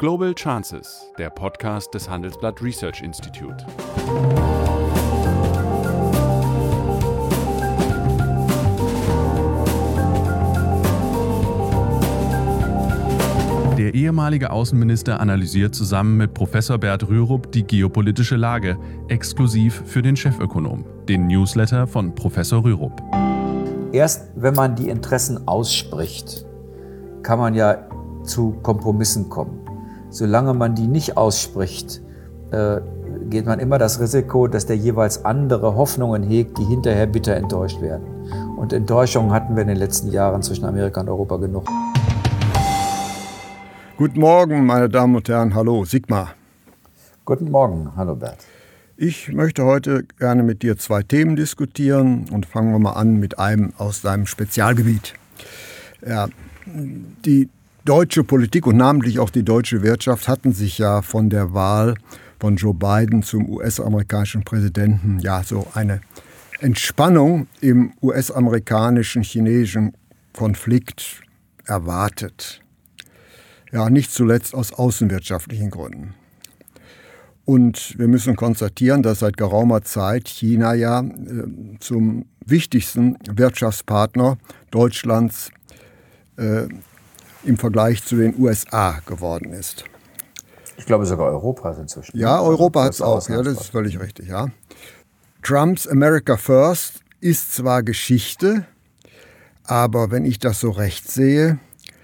Global Chances, der Podcast des Handelsblatt Research Institute. Der ehemalige Außenminister analysiert zusammen mit Professor Bert Rürup die geopolitische Lage, exklusiv für den Chefökonom, den Newsletter von Professor Rürup. Erst wenn man die Interessen ausspricht, kann man ja zu Kompromissen kommen. Solange man die nicht ausspricht, geht man immer das Risiko, dass der jeweils andere Hoffnungen hegt, die hinterher bitter enttäuscht werden. Und Enttäuschungen hatten wir in den letzten Jahren zwischen Amerika und Europa genug. Guten Morgen, meine Damen und Herren. Hallo, Sigmar. Guten Morgen, hallo Bert. Ich möchte heute gerne mit dir zwei Themen diskutieren und fangen wir mal an mit einem aus deinem Spezialgebiet. Ja, die deutsche Politik und namentlich auch die deutsche Wirtschaft hatten sich ja von der Wahl von Joe Biden zum US-amerikanischen Präsidenten ja so eine Entspannung im US-amerikanischen-chinesischen Konflikt erwartet. Ja, nicht zuletzt aus außenwirtschaftlichen Gründen. Und wir müssen konstatieren, dass seit geraumer Zeit China ja zum wichtigsten Wirtschaftspartner Deutschlands im Vergleich zu den USA geworden ist. Ich glaube sogar Europas inzwischen. Ja, Europa hat es auch, ja, das ist völlig richtig, ja. Trumps America First ist zwar Geschichte, aber wenn ich das so recht sehe,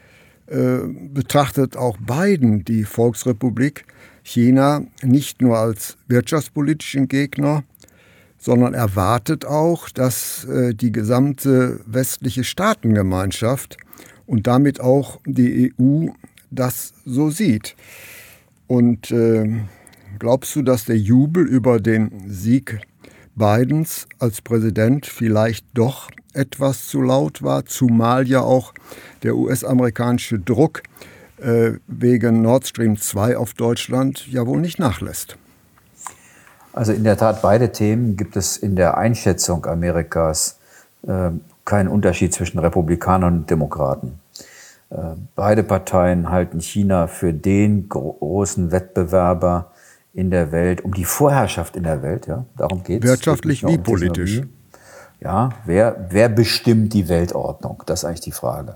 betrachtet auch Biden die Volksrepublik China nicht nur als wirtschaftspolitischen Gegner, sondern erwartet auch, dass die gesamte westliche Staatengemeinschaft und damit auch die EU das so sieht. Und glaubst du, dass der Jubel über den Sieg Bidens als Präsident vielleicht doch etwas zu laut war, zumal ja auch der US-amerikanische Druck wegen Nord Stream 2 auf Deutschland ja wohl nicht nachlässt? Also in der Tat, beide Themen gibt es in der Einschätzung Amerikas keinen Unterschied zwischen Republikanern und Demokraten. Beide Parteien halten China für den großen Wettbewerber in der Welt, um die Vorherrschaft in der Welt, ja, darum geht es. Wirtschaftlich wie politisch. Ja, wer bestimmt die Weltordnung? Das ist eigentlich die Frage.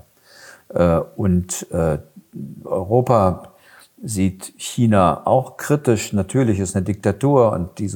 Und Europa sieht China auch kritisch. Natürlich ist eine Diktatur und die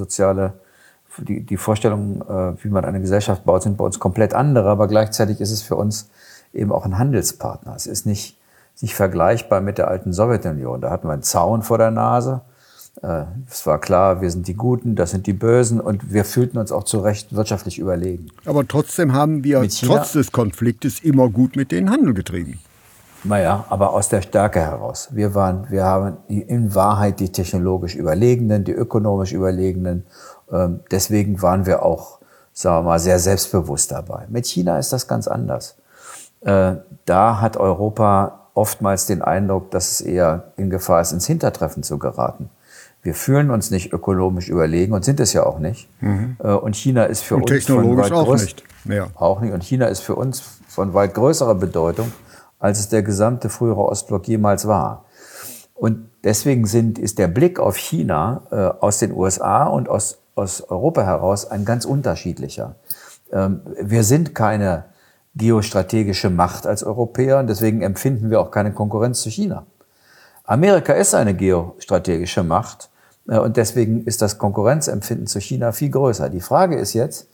Vorstellungen, wie man eine Gesellschaft baut, sind bei uns komplett andere. Aber gleichzeitig ist es für uns eben auch ein Handelspartner. Es ist nicht vergleichbar mit der alten Sowjetunion. Da hatten wir einen Zaun vor der Nase. Es war klar, wir sind die Guten, das sind die Bösen und wir fühlten uns auch zu Recht wirtschaftlich überlegen. Aber trotzdem haben wir trotz des Konfliktes immer gut mit denen Handel getrieben. Naja, aber aus der Stärke heraus. Wir haben in Wahrheit die technologisch Überlegenen, die ökonomisch Überlegenen. Deswegen waren wir auch, sagen wir mal, sehr selbstbewusst dabei. Mit China ist das ganz anders. Da hat Europa oftmals den Eindruck, dass es eher in Gefahr ist, ins Hintertreffen zu geraten. Wir fühlen uns nicht ökonomisch überlegen und sind es ja auch nicht. Und China ist für uns technologisch auch nicht. Ja. Auch nicht. Und China ist für uns von weit größerer Bedeutung, als es der gesamte frühere Ostblock jemals war. Und deswegen ist der Blick auf China aus den USA und aus Europa heraus ein ganz unterschiedlicher. Wir sind keine geostrategische Macht als Europäer und deswegen empfinden wir auch keine Konkurrenz zu China. Amerika ist eine geostrategische Macht und deswegen ist das Konkurrenzempfinden zu China viel größer. Die Frage ist jetzt,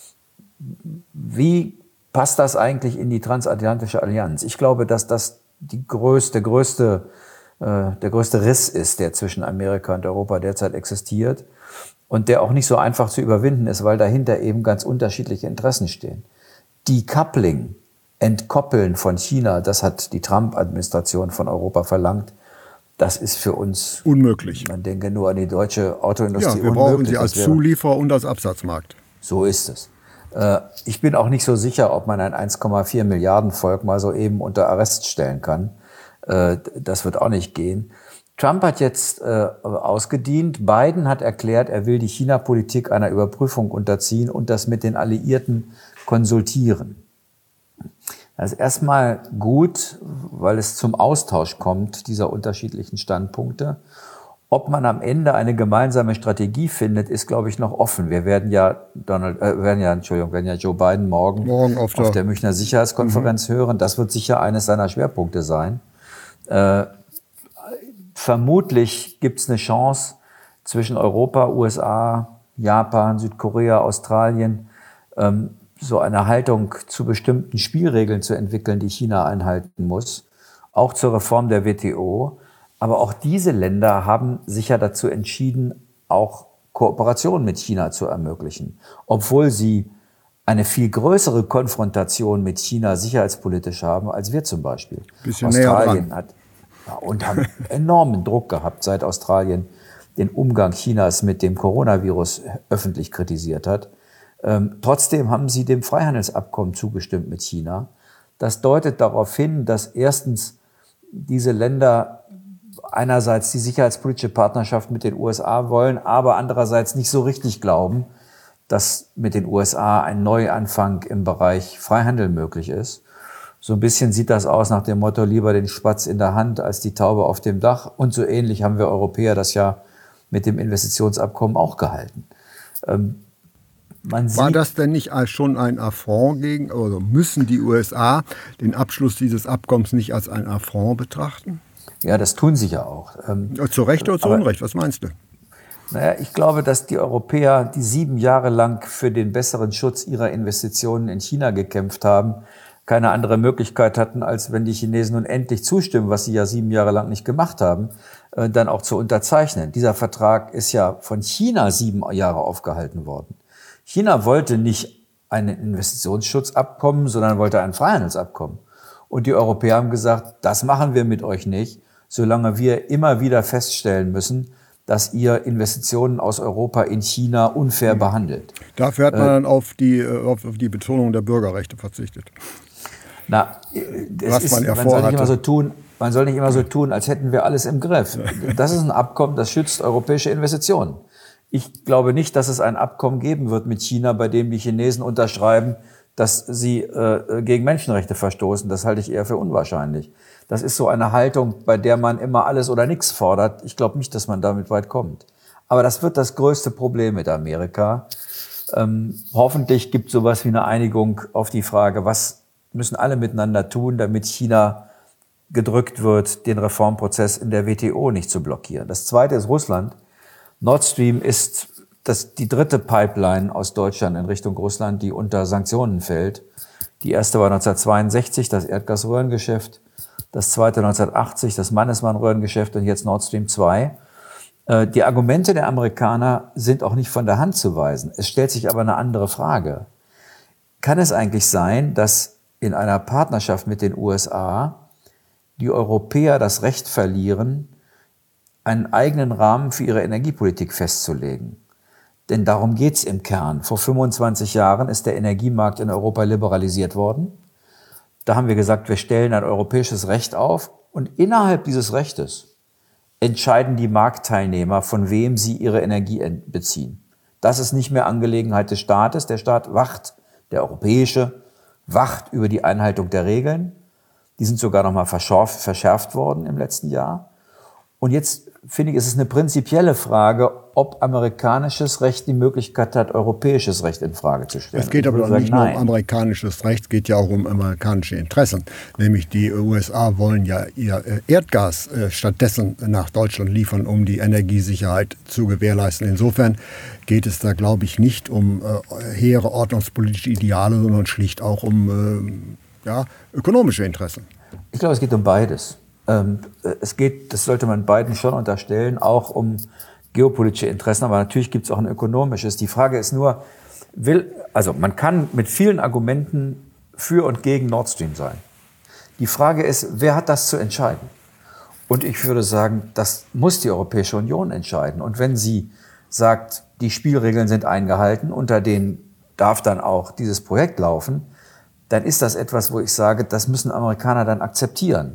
wie passt das eigentlich in die transatlantische Allianz? Ich glaube, dass das der größte Riss ist, der zwischen Amerika und Europa derzeit existiert und der auch nicht so einfach zu überwinden ist, weil dahinter eben ganz unterschiedliche Interessen stehen. Decoupling, Entkoppeln von China, das hat die Trump-Administration von Europa verlangt. Das ist für uns unmöglich. Man denke nur an die deutsche Autoindustrie. Ja, wir brauchen sie als Zulieferer und als Absatzmarkt. So ist es. Ich bin auch nicht so sicher, ob man ein 1,4 Milliarden Volk mal so eben unter Arrest stellen kann. Das wird auch nicht gehen. Trump hat jetzt ausgedient. Biden hat erklärt, er will die China-Politik einer Überprüfung unterziehen und das mit den Alliierten konsultieren. Das ist erstmal gut, weil es zum Austausch kommt, dieser unterschiedlichen Standpunkte. Ob man am Ende eine gemeinsame Strategie findet, ist, glaube ich, noch offen. Wir werden ja Joe Biden morgen auf der Münchner Sicherheitskonferenz hören. Das wird sicher eines seiner Schwerpunkte sein. Vermutlich gibt es eine Chance zwischen Europa, USA, Japan, Südkorea, Australien, so eine Haltung zu bestimmten Spielregeln zu entwickeln, die China einhalten muss, auch zur Reform der WTO. Aber auch diese Länder haben sich ja dazu entschieden, auch Kooperation mit China zu ermöglichen, obwohl sie eine viel größere Konfrontation mit China sicherheitspolitisch haben, als wir zum Beispiel. Australien hat und haben enormen Druck gehabt, seit Australien den Umgang Chinas mit dem Coronavirus öffentlich kritisiert hat. Trotzdem haben sie dem Freihandelsabkommen zugestimmt mit China. Das deutet darauf hin, dass erstens diese Länder einerseits die sicherheitspolitische Partnerschaft mit den USA wollen, aber andererseits nicht so richtig glauben, dass mit den USA ein Neuanfang im Bereich Freihandel möglich ist. So ein bisschen sieht das aus nach dem Motto, lieber den Spatz in der Hand als die Taube auf dem Dach. Und so ähnlich haben wir Europäer das ja mit dem Investitionsabkommen auch gehalten. War das denn nicht schon ein Affront gegen, oder müssen die USA den Abschluss dieses Abkommens nicht als ein Affront betrachten? Ja, das tun sie ja auch. Zu Recht oder zu Unrecht, was meinst du? Naja, ich glaube, dass die Europäer, die 7 Jahre lang für den besseren Schutz ihrer Investitionen in China gekämpft haben, keine andere Möglichkeit hatten, als wenn die Chinesen nun endlich zustimmen, was sie ja 7 Jahre lang nicht gemacht haben, dann auch zu unterzeichnen. Dieser Vertrag ist ja von China 7 Jahre aufgehalten worden. China wollte nicht ein Investitionsschutzabkommen, sondern wollte ein Freihandelsabkommen. Und die Europäer haben gesagt, das machen wir mit euch nicht, solange wir immer wieder feststellen müssen, dass ihr Investitionen aus Europa in China unfair behandelt. Dafür hat man dann auf die Betonung der Bürgerrechte verzichtet. Man soll nicht immer so tun, als hätten wir alles im Griff. Das ist ein Abkommen, das schützt europäische Investitionen. Ich glaube nicht, dass es ein Abkommen geben wird mit China, bei dem die Chinesen unterschreiben, dass sie gegen Menschenrechte verstoßen. Das halte ich eher für unwahrscheinlich. Das ist so eine Haltung, bei der man immer alles oder nichts fordert. Ich glaube nicht, dass man damit weit kommt. Aber das wird das größte Problem mit Amerika. Hoffentlich gibt es sowas wie eine Einigung auf die Frage, was müssen alle miteinander tun, damit China gedrückt wird, den Reformprozess in der WTO nicht zu blockieren. Das Zweite ist Russland. Nord Stream ist die dritte Pipeline aus Deutschland in Richtung Russland, die unter Sanktionen fällt. Die erste war 1962, das Erdgasröhrengeschäft. Das zweite 1980, das Mannesmann-Röhrengeschäft und jetzt Nord Stream 2. Die Argumente der Amerikaner sind auch nicht von der Hand zu weisen. Es stellt sich aber eine andere Frage. Kann es eigentlich sein, dass in einer Partnerschaft mit den USA die Europäer das Recht verlieren, einen eigenen Rahmen für ihre Energiepolitik festzulegen? Denn darum geht's im Kern. Vor 25 Jahren ist der Energiemarkt in Europa liberalisiert worden. Da haben wir gesagt, wir stellen ein europäisches Recht auf und innerhalb dieses Rechtes entscheiden die Marktteilnehmer, von wem sie ihre Energie beziehen. Das ist nicht mehr Angelegenheit des Staates. Der Staat wacht, der europäische, wacht über die Einhaltung der Regeln. Die sind sogar noch mal verschärft worden im letzten Jahr. Und jetzt finde ich, ist es eine prinzipielle Frage, ob amerikanisches Recht die Möglichkeit hat, europäisches Recht in Frage zu stellen. Es geht aber doch nicht nur um amerikanisches Recht, es geht ja auch um amerikanische Interessen. Nämlich die USA wollen ja ihr Erdgas stattdessen nach Deutschland liefern, um die Energiesicherheit zu gewährleisten. Insofern geht es da, glaube ich, nicht um hehre ordnungspolitische Ideale, sondern schlicht auch um ökonomische Interessen. Ich glaube, es geht um beides. Es geht, das sollte man beiden schon unterstellen, auch um geopolitische Interessen, aber natürlich gibt es auch ein ökonomisches. Die Frage ist nur, man kann mit vielen Argumenten für und gegen Nord Stream sein. Die Frage ist, wer hat das zu entscheiden? Und ich würde sagen, das muss die Europäische Union entscheiden. Und wenn sie sagt, die Spielregeln sind eingehalten, unter denen darf dann auch dieses Projekt laufen, dann ist das etwas, wo ich sage, das müssen Amerikaner dann akzeptieren.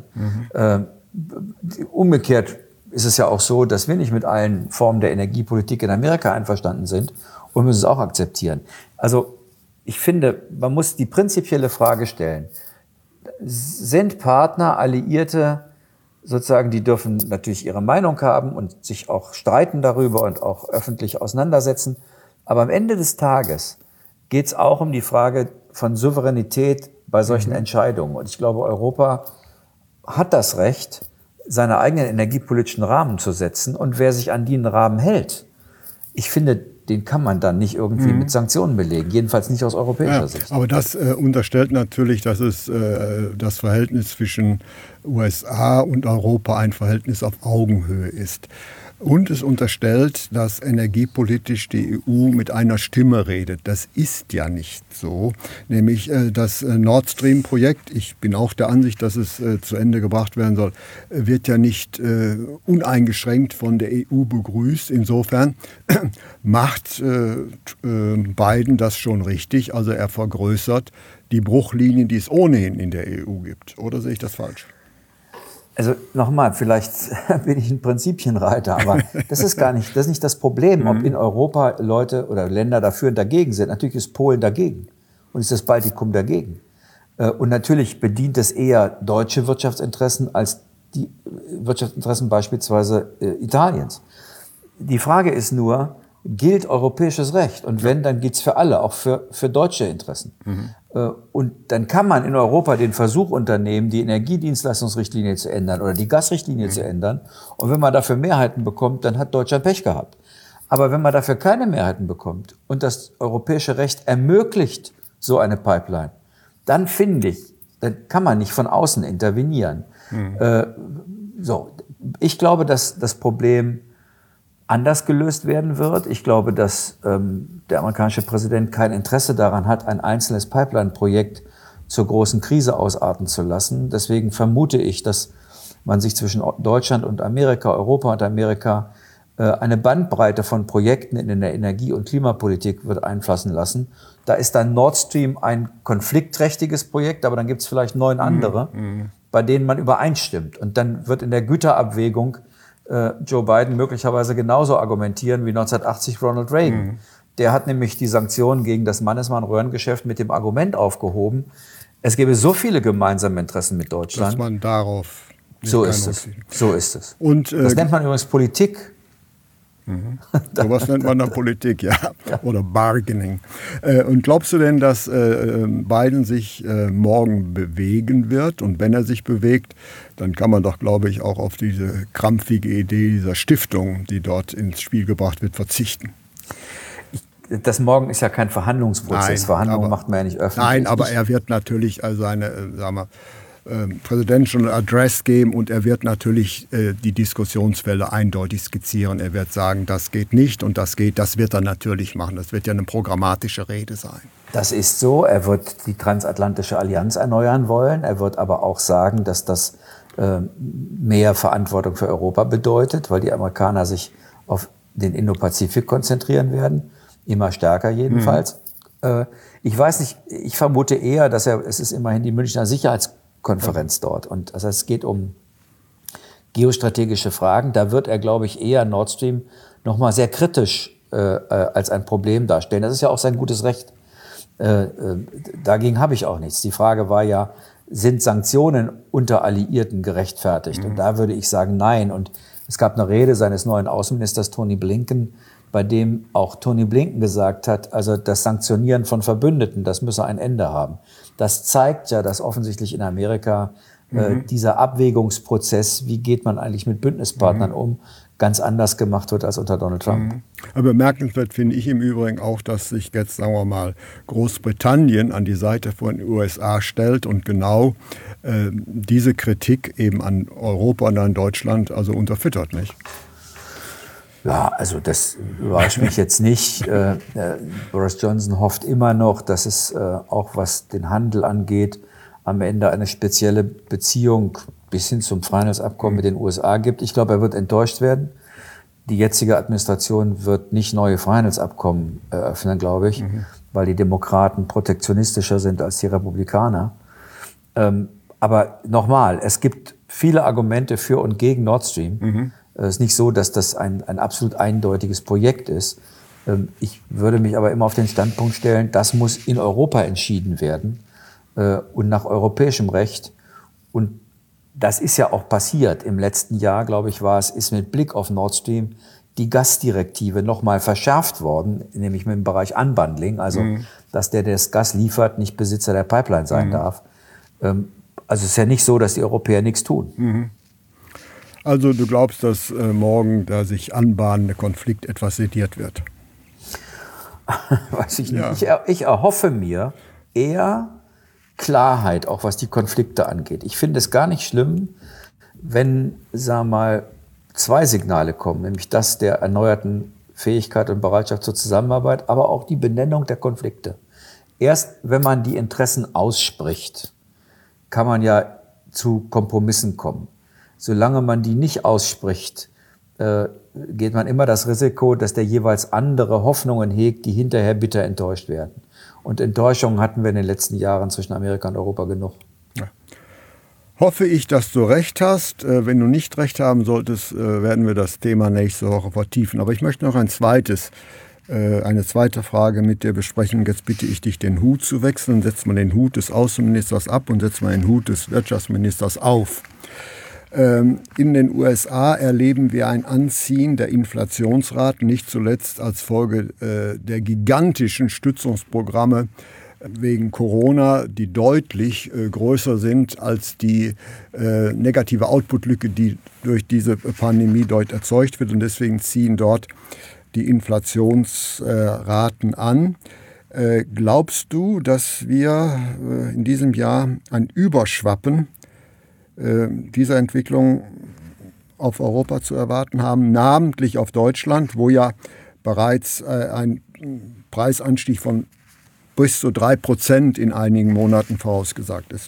Umgekehrt ist es ja auch so, dass wir nicht mit allen Formen der Energiepolitik in Amerika einverstanden sind und müssen es auch akzeptieren. Also ich finde, man muss die prinzipielle Frage stellen, sind Partner, Alliierte, sozusagen, die dürfen natürlich ihre Meinung haben und sich auch streiten darüber und auch öffentlich auseinandersetzen. Aber am Ende des Tages geht es auch um die Frage von Souveränität bei solchen Entscheidungen. Und ich glaube, Europa hat das Recht, seine eigenen energiepolitischen Rahmen zu setzen. Und wer sich an den Rahmen hält, ich finde, den kann man dann nicht irgendwie mit Sanktionen belegen, jedenfalls nicht aus europäischer Sicht. Aber das unterstellt natürlich, dass es das Verhältnis zwischen USA und Europa ein Verhältnis auf Augenhöhe ist. Und es unterstellt, dass energiepolitisch die EU mit einer Stimme redet. Das ist ja nicht so. Nämlich das Nord Stream-Projekt, ich bin auch der Ansicht, dass es zu Ende gebracht werden soll, wird ja nicht uneingeschränkt von der EU begrüßt. Insofern macht Biden das schon richtig. Also er vergrößert die Bruchlinien, die es ohnehin in der EU gibt. Oder sehe ich das falsch? Also nochmal, vielleicht bin ich ein Prinzipienreiter, aber das ist nicht das Problem, ob in Europa Leute oder Länder dafür und dagegen sind. Natürlich ist Polen dagegen und ist das Baltikum dagegen. Und natürlich bedient es eher deutsche Wirtschaftsinteressen als die Wirtschaftsinteressen beispielsweise Italiens. Die Frage ist nur, gilt europäisches Recht? Und wenn, dann gilt es für alle, auch für deutsche Interessen. Und dann kann man in Europa den Versuch unternehmen, die Energiedienstleistungsrichtlinie zu ändern oder die Gasrichtlinie zu ändern. Und wenn man dafür Mehrheiten bekommt, dann hat Deutschland Pech gehabt. Aber wenn man dafür keine Mehrheiten bekommt und das europäische Recht ermöglicht so eine Pipeline, dann finde ich, dann kann man nicht von außen intervenieren. Ich glaube, dass das Problem anders gelöst werden wird. Ich glaube, dass der amerikanische Präsident kein Interesse daran hat, ein einzelnes Pipeline-Projekt zur großen Krise ausarten zu lassen. Deswegen vermute ich, dass man sich zwischen Deutschland und Amerika, Europa und Amerika eine Bandbreite von Projekten in der Energie- und Klimapolitik wird einfließen lassen. Da ist dann Nord Stream ein konfliktträchtiges Projekt, aber dann gibt es vielleicht 9 andere, bei denen man übereinstimmt. Und dann wird in der Güterabwägung Joe Biden möglicherweise genauso argumentieren wie 1980 Ronald Reagan. Der hat nämlich die Sanktionen gegen das Mannesmann-Röhrengeschäft mit dem Argument aufgehoben, es gäbe so viele gemeinsame Interessen mit Deutschland. Dass man darauf so ist es. Und, das nennt man übrigens Politik. Sowas nennt man dann Politik, ja. Oder Bargaining. Und glaubst du denn, dass Biden sich morgen bewegen wird? Und wenn er sich bewegt, dann kann man doch, glaube ich, auch auf diese krampfige Idee dieser Stiftung, die dort ins Spiel gebracht wird, verzichten. Das morgen ist ja kein Verhandlungsprozess. Nein, Verhandlungen macht man ja nicht öffentlich. Nein, aber er wird natürlich seine, Presidential Address geben und er wird natürlich die Diskussionsfelder eindeutig skizzieren. Er wird sagen, das geht nicht und das geht, das wird er natürlich machen. Das wird ja eine programmatische Rede sein. Das ist so. Er wird die transatlantische Allianz erneuern wollen. Er wird aber auch sagen, dass das mehr Verantwortung für Europa bedeutet, weil die Amerikaner sich auf den Indopazifik konzentrieren werden. Immer stärker jedenfalls. Ich weiß nicht, ich vermute eher, dass es ist immerhin die Münchner Sicherheitskonferenz dort. Und das heißt, es geht um geostrategische Fragen. Da wird er, glaube ich, eher Nord Stream nochmal sehr kritisch als ein Problem darstellen. Das ist ja auch sein gutes Recht. Dagegen habe ich auch nichts. Die Frage war ja, sind Sanktionen unter Alliierten gerechtfertigt? Und da würde ich sagen, nein. Und es gab eine Rede seines neuen Außenministers Tony Blinken, bei dem auch Tony Blinken gesagt hat, also das Sanktionieren von Verbündeten, das müsse ein Ende haben. Das zeigt ja, dass offensichtlich in Amerika dieser Abwägungsprozess, wie geht man eigentlich mit Bündnispartnern um, ganz anders gemacht wird als unter Donald Trump. Aber bemerkenswert finde ich im Übrigen auch, dass sich jetzt, sagen wir mal, Großbritannien an die Seite von den USA stellt und genau diese Kritik eben an Europa und an Deutschland also unterfüttert, nicht? Ja, also das überrascht mich jetzt nicht. Boris Johnson hofft immer noch, dass es auch was den Handel angeht, am Ende eine spezielle Beziehung bis hin zum Freihandelsabkommen mit den USA gibt. Ich glaube, er wird enttäuscht werden. Die jetzige Administration wird nicht neue Freihandelsabkommen eröffnen, glaube ich, weil die Demokraten protektionistischer sind als die Republikaner. Aber nochmal, es gibt viele Argumente für und gegen Nord Stream. Es ist nicht so, dass das ein absolut eindeutiges Projekt ist. Ich würde mich aber immer auf den Standpunkt stellen, das muss in Europa entschieden werden. und nach europäischem Recht. Und das ist ja auch passiert. Im letzten Jahr, glaube ich, ist mit Blick auf Nord Stream die Gasdirektive nochmal verschärft worden, nämlich mit dem Bereich Unbundling, also dass der das Gas liefert, nicht Besitzer der Pipeline sein darf. Also es ist ja nicht so, dass die Europäer nichts tun. Also du glaubst, dass morgen der sich anbahnende Konflikt etwas sediert wird? Weiß ich nicht. Ja. Ich erhoffe mir eher Klarheit, auch was die Konflikte angeht. Ich finde es gar nicht schlimm, wenn, sagen wir mal, 2 Signale kommen, nämlich das der erneuerten Fähigkeit und Bereitschaft zur Zusammenarbeit, aber auch die Benennung der Konflikte. Erst wenn man die Interessen ausspricht, kann man ja zu Kompromissen kommen. Solange man die nicht ausspricht, geht man immer das Risiko, dass der jeweils andere Hoffnungen hegt, die hinterher bitter enttäuscht werden. Und Enttäuschungen hatten wir in den letzten Jahren zwischen Amerika und Europa genug. Ja. Hoffe ich, dass du recht hast. Wenn du nicht recht haben solltest, werden wir das Thema nächste Woche vertiefen. Aber ich möchte noch eine zweite Frage mit dir besprechen. Jetzt bitte ich dich, den Hut zu wechseln. Setzt man den Hut des Außenministers ab und setzt man den Hut des Wirtschaftsministers auf. In den USA erleben wir ein Anziehen der Inflationsraten, nicht zuletzt als Folge der gigantischen Stützungsprogramme wegen Corona, die deutlich größer sind als die negative Outputlücke, die durch diese Pandemie dort erzeugt wird. Und deswegen ziehen dort die Inflationsraten an. Glaubst du, dass wir in diesem Jahr ein Überschwappen dieser Entwicklung auf Europa zu erwarten haben, namentlich auf Deutschland, wo ja bereits ein Preisanstieg von bis zu 3% in einigen Monaten vorausgesagt ist?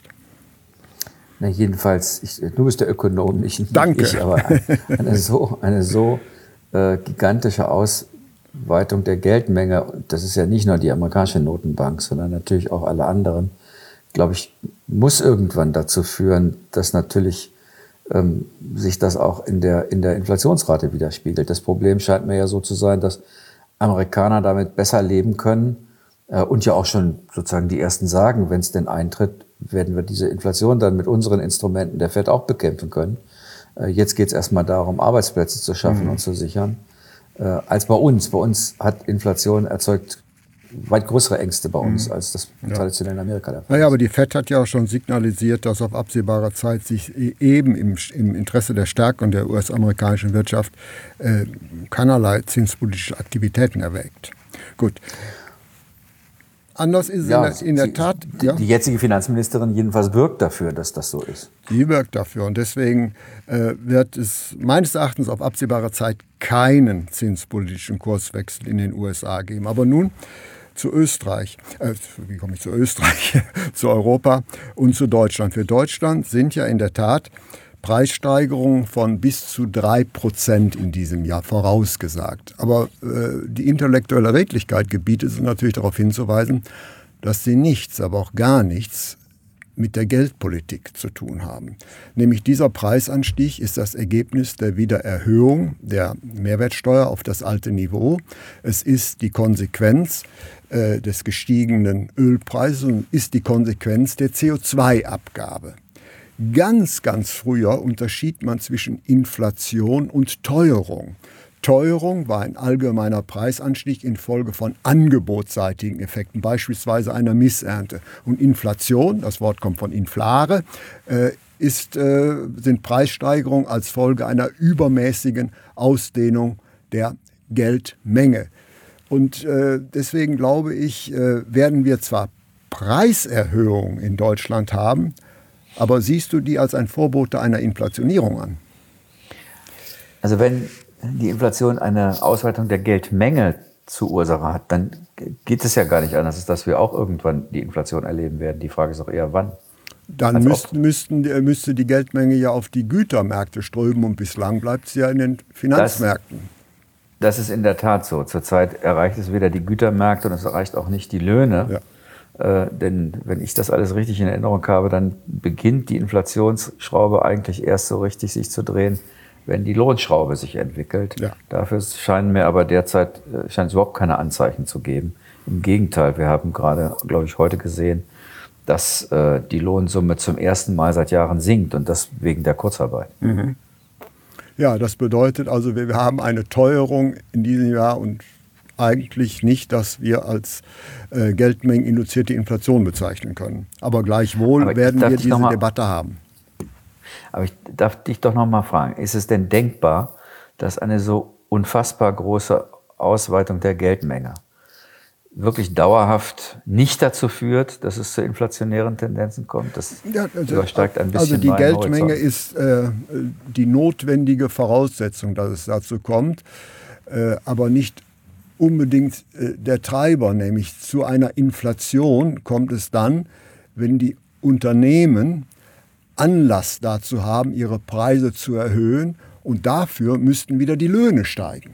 Na jedenfalls, du bist der Ökonom, nicht Danke. Ich, aber eine so gigantische Ausweitung der Geldmenge, das ist ja nicht nur die amerikanische Notenbank, sondern natürlich auch alle anderen, glaube ich, muss irgendwann dazu führen, dass natürlich sich das auch in der Inflationsrate widerspiegelt. Das Problem scheint mir ja so zu sein, dass Amerikaner damit besser leben können und ja auch schon sozusagen die ersten sagen, wenn es denn eintritt, werden wir diese Inflation dann mit unseren Instrumenten der FED auch bekämpfen können. Jetzt geht es erstmal darum, Arbeitsplätze zu schaffen und zu sichern, als bei uns. Bei uns hat Inflation erzeugt weit größere Ängste bei uns, als das traditionell in Amerika der Fall ist. Naja, aber die FED hat ja auch schon signalisiert, dass auf absehbare Zeit sich eben im Interesse der Stärkung der US-amerikanischen Wirtschaft keinerlei zinspolitische Aktivitäten erwägt. Gut. Anders ist es in der Tat. Die jetzige Finanzministerin jedenfalls wirkt dafür, dass das so ist. Die wirkt dafür. Und deswegen wird es meines Erachtens auf absehbare Zeit keinen zinspolitischen Kurswechsel in den USA geben. Aber nun zu Österreich. Wie komme ich zu Österreich? Zu Europa und zu Deutschland. Für Deutschland sind ja in der Tat Preissteigerungen von bis zu 3% in diesem Jahr vorausgesagt. Aber die intellektuelle Redlichkeit gebietet es natürlich darauf hinzuweisen, dass sie nichts, aber auch gar nichts mit der Geldpolitik zu tun haben. Nämlich dieser Preisanstieg ist das Ergebnis der Wiedererhöhung der Mehrwertsteuer auf das alte Niveau. Es ist die Konsequenz des gestiegenen Ölpreises und ist die Konsequenz der CO2-Abgabe. Ganz, ganz früher unterschied man zwischen Inflation und Teuerung. Teuerung war ein allgemeiner Preisanstieg infolge von angebotsseitigen Effekten, beispielsweise einer Missernte. Und Inflation, das Wort kommt von inflare, sind Preissteigerungen als Folge einer übermäßigen Ausdehnung der Geldmenge. Und deswegen glaube ich, werden wir zwar Preiserhöhungen in Deutschland haben, aber siehst du die als ein Vorbote einer Inflationierung an? Also wenn die Inflation eine Ausweitung der Geldmenge zur Ursache hat, dann geht es ja gar nicht anders, dass wir auch irgendwann die Inflation erleben werden. Die Frage ist auch eher, wann. Dann müsste die Geldmenge ja auf die Gütermärkte strömen und bislang bleibt sie ja in den Finanzmärkten. Das ist in der Tat so. Zurzeit erreicht es weder die Gütermärkte und es erreicht auch nicht die Löhne. Ja. Denn wenn ich das alles richtig in Erinnerung habe, dann beginnt die Inflationsschraube eigentlich erst so richtig sich zu drehen, wenn die Lohnschraube sich entwickelt. Ja. Dafür scheinen mir aber derzeit es überhaupt keine Anzeichen zu geben. Im Gegenteil, wir haben gerade, glaube ich, heute gesehen, dass die Lohnsumme zum ersten Mal seit Jahren sinkt und das wegen der Kurzarbeit. Mhm. Ja, das bedeutet also, wir haben eine Teuerung in diesem Jahr und eigentlich nicht, dass wir als geldmengeninduzierte Inflation bezeichnen können. Aber gleichwohl werden wir diese Debatte haben. Aber ich darf dich doch noch mal fragen, ist es denn denkbar, dass eine so unfassbar große Ausweitung der Geldmenge wirklich dauerhaft nicht dazu führt, dass es zu inflationären Tendenzen kommt? Das übersteigt ein bisschen also die Geldmenge Horizont. ist die notwendige Voraussetzung, dass es dazu kommt, aber nicht unbedingt der Treiber. Nämlich zu einer Inflation kommt es dann, wenn die Unternehmen Anlass dazu haben, ihre Preise zu erhöhen, und dafür müssten wieder die Löhne steigen.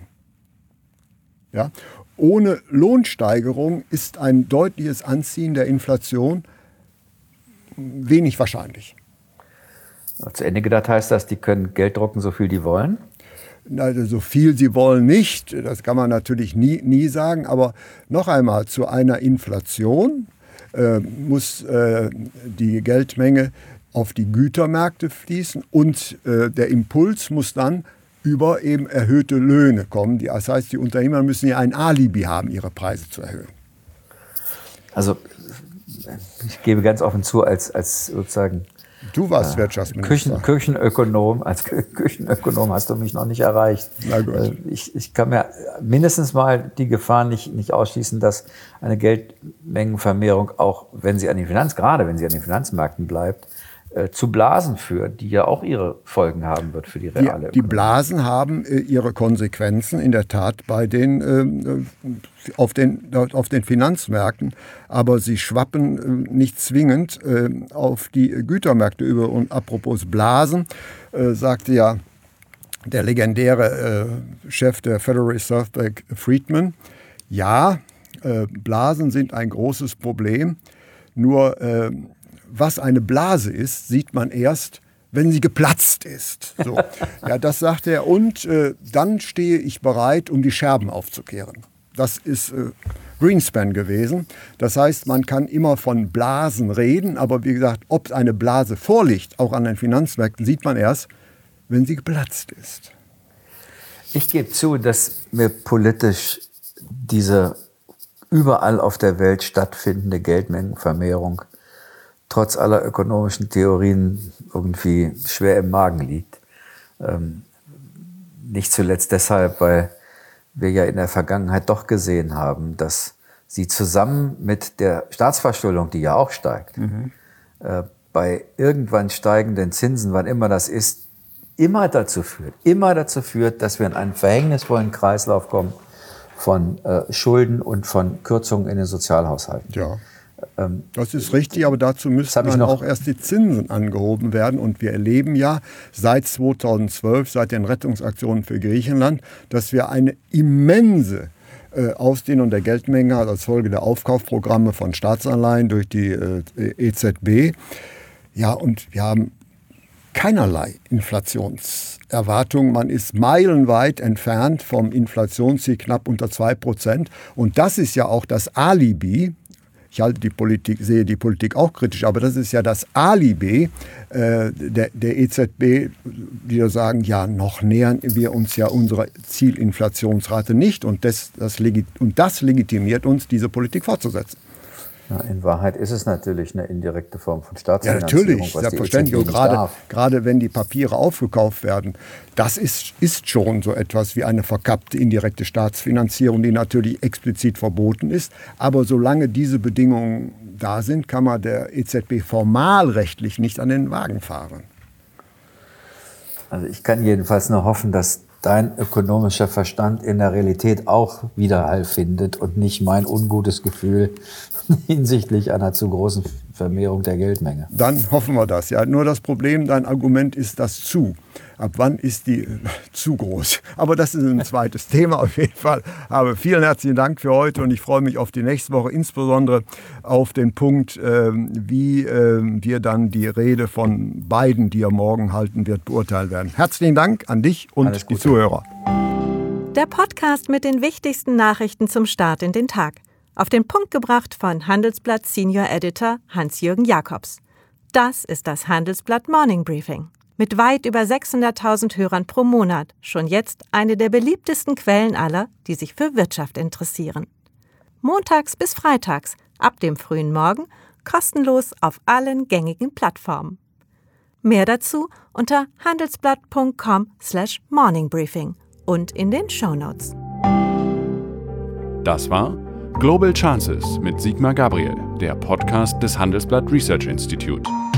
Ja? Ohne Lohnsteigerung ist ein deutliches Anziehen der Inflation wenig wahrscheinlich. Zu Ende gedacht heißt das, die können Geld drucken, so viel die wollen? Also so viel sie wollen nicht, das kann man natürlich nie sagen. Aber noch einmal, zu einer Inflation muss die Geldmenge auf die Gütermärkte fließen und der Impuls muss dann über eben erhöhte Löhne kommen. Das heißt, die Unternehmer müssen ja ein Alibi haben, ihre Preise zu erhöhen. Also ich gebe ganz offen zu, als sozusagen Du warst Wirtschaftsminister. Küchenökonom. Als Küchenökonom hast du mich noch nicht erreicht. Na gut. Ich kann mir mindestens mal die Gefahr nicht ausschließen, dass eine Geldmengenvermehrung, auch wenn sie gerade wenn sie an den Finanzmärkten bleibt, zu Blasen führt, die ja auch ihre Folgen haben wird für die reale Ökonomie. Die Blasen haben ihre Konsequenzen in der Tat bei auf den Finanzmärkten, aber sie schwappen nicht zwingend auf die Gütermärkte über. Und apropos Blasen, sagte ja der legendäre Chef der Federal Reserve Bank, Friedman, ja, Blasen sind ein großes Problem, nur was eine Blase ist, sieht man erst, wenn sie geplatzt ist. So. Ja, das sagt er. Und dann stehe ich bereit, um die Scherben aufzukehren. Das ist Greenspan gewesen. Das heißt, man kann immer von Blasen reden, aber wie gesagt, ob eine Blase vorliegt, auch an den Finanzmärkten, sieht man erst, wenn sie geplatzt ist. Ich gebe zu, dass mir politisch diese überall auf der Welt stattfindende Geldmengenvermehrung trotz aller ökonomischen Theorien irgendwie schwer im Magen liegt. Nicht zuletzt deshalb, weil wir ja in der Vergangenheit doch gesehen haben, dass sie zusammen mit der Staatsverschuldung, die ja auch steigt, bei irgendwann steigenden Zinsen, wann immer das ist, immer dazu führt, dass wir in einen verhängnisvollen Kreislauf kommen von Schulden und von Kürzungen in den Sozialhaushalten. Ja. Das ist richtig, aber dazu müssen dann auch erst die Zinsen angehoben werden. Und wir erleben ja seit 2012, seit den Rettungsaktionen für Griechenland, dass wir eine immense Ausdehnung der Geldmenge als Folge der Aufkaufprogramme von Staatsanleihen durch die EZB. Ja, und wir haben keinerlei Inflationserwartung. Man ist meilenweit entfernt vom Inflationsziel, knapp unter 2%. Und das ist ja auch das Alibi. Ich sehe die Politik auch kritisch, aber das ist ja das Alibi der EZB, die da sagen, ja, noch nähern wir uns ja unserer Zielinflationsrate nicht. Und das legitimiert uns, diese Politik fortzusetzen. Ja, in Wahrheit ist es natürlich eine indirekte Form von Staatsfinanzierung. Ja, natürlich, selbstverständlich. Und gerade wenn die Papiere aufgekauft werden, das ist schon so etwas wie eine verkappte indirekte Staatsfinanzierung, die natürlich explizit verboten ist. Aber solange diese Bedingungen da sind, kann man der EZB formalrechtlich nicht an den Wagen fahren. Also ich kann jedenfalls nur hoffen, dass dein ökonomischer Verstand in der Realität auch Widerhall findet und nicht mein ungutes Gefühl hinsichtlich einer zu großen Vermehrung der Geldmenge. Dann hoffen wir das. Ja, nur das Problem, dein Argument ist das zu. Ab wann ist die zu groß? Aber das ist ein zweites Thema auf jeden Fall. Aber vielen herzlichen Dank für heute und ich freue mich auf die nächste Woche, insbesondere auf den Punkt, wie wir dann die Rede von Biden, die er morgen halten wird, beurteilen werden. Herzlichen Dank an dich und die Zuhörer. Der Podcast mit den wichtigsten Nachrichten zum Start in den Tag. Auf den Punkt gebracht von Handelsblatt Senior Editor Hans-Jürgen Jakobs. Das ist das Handelsblatt Morning Briefing. Mit weit über 600.000 Hörern pro Monat schon jetzt eine der beliebtesten Quellen aller, die sich für Wirtschaft interessieren. Montags bis freitags, ab dem frühen Morgen, kostenlos auf allen gängigen Plattformen. Mehr dazu unter handelsblatt.com/morningbriefing und in den Shownotes. Das war Global Chances mit Sigmar Gabriel, der Podcast des Handelsblatt Research Institute.